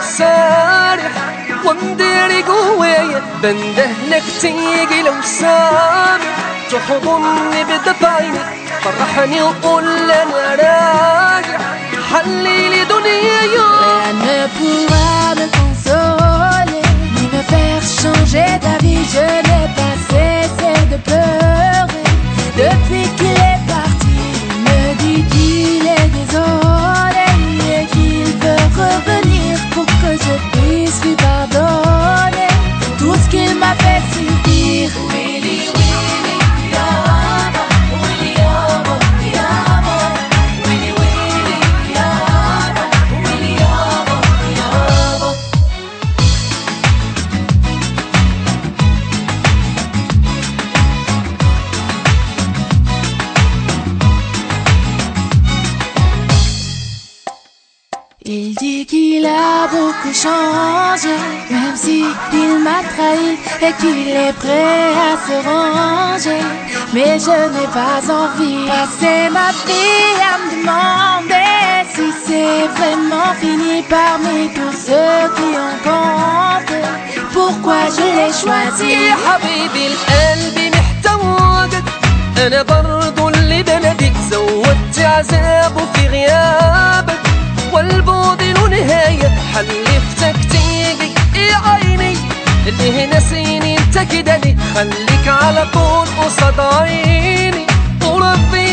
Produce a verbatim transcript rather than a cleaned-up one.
سارح ومداري قوايا بندهلك تيجي لو سامح تحضني بدفعيني فرحني وقول انا راجع حلي لي دنياي. Rien ne pourra me consoler ni me faire changer d'avis. Je n'ai pas cessé de pleurer depuis qu'il est parti. Il me dit qu'il est désolé et qu'il veut revenir pour que je puisse lui pardonner tout ce qu'il m'a fait subir. Willy, Willy, Yama, Willy, Yama, Yama, Willy, Willy, Yama, Willy, Yama, Yama. Il dit qu'il a beaucoup changé, même si il m'a trahi et qu'il est prêt à se ranger. Mais je n'ai pas envie de passer ma vie à me demander si c'est vraiment fini parmi tous ceux qui ont compté. Pourquoi je l'ai choisi? يا حبيبي القلب محتاجك انا برضو اللي بلدك زودت عذابه في غيابك والبعد له نهاية حلفتك تيجي يا عيني اللي هنا سيني انت كده ليه خليك على طول قصاد عيني وربي